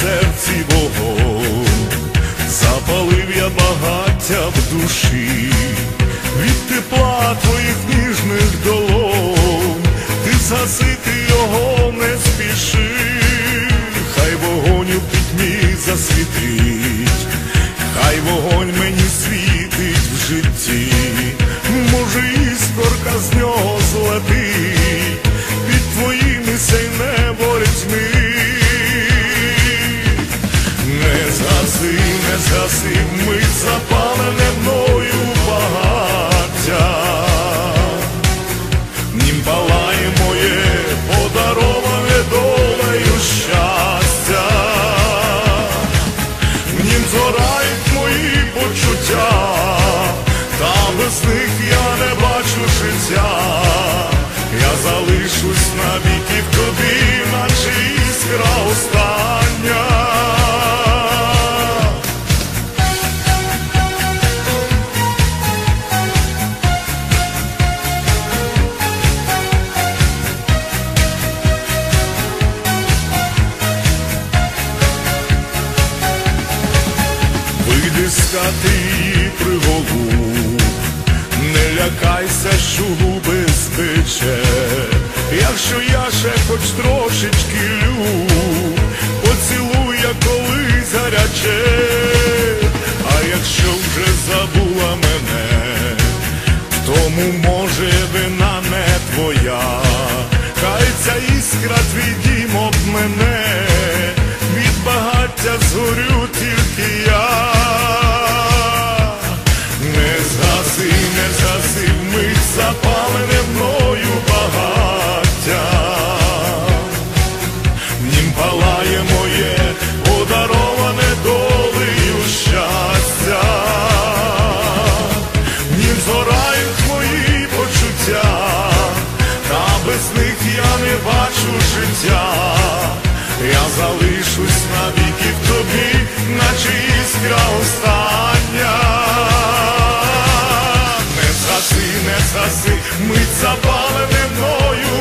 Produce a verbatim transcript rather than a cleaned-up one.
серці вогонь, запалив я багаття в душі, від тепла твоїх ніжних долонь, ти згасити його не спіши, хай вогонь у пітьмі засвітить, хай вогонь мені світить в житті, може іскорка з нього злетить, під твоїми сей небо річми. Не згаси, не згаси, мить запалене мною багаття, нім палає моє подароване долею щастя, в нім згорають мої почуття, та без них я не бачу життя, я залишусь навіки в тобі, наче іскра остання. Вийди з хати і приголуб, не лякайся, що губи стече, якщо я ще хоч трошечки люб, поцілуй я колись гаряче, а якщо вже забула мене, в тому може вина не твоя, хай ця іскра твій дім об мене, від багаття згорю тільки я. Не згаси, не згаси, вмить запалене мною багаття, в нім палає моє подароване долею щастя, в нім згорають мої почуття, та без них я не бачу життя, я залишусь навіки в тобі, наче іскра остання. Не згаси, не згаси, мить запалене мною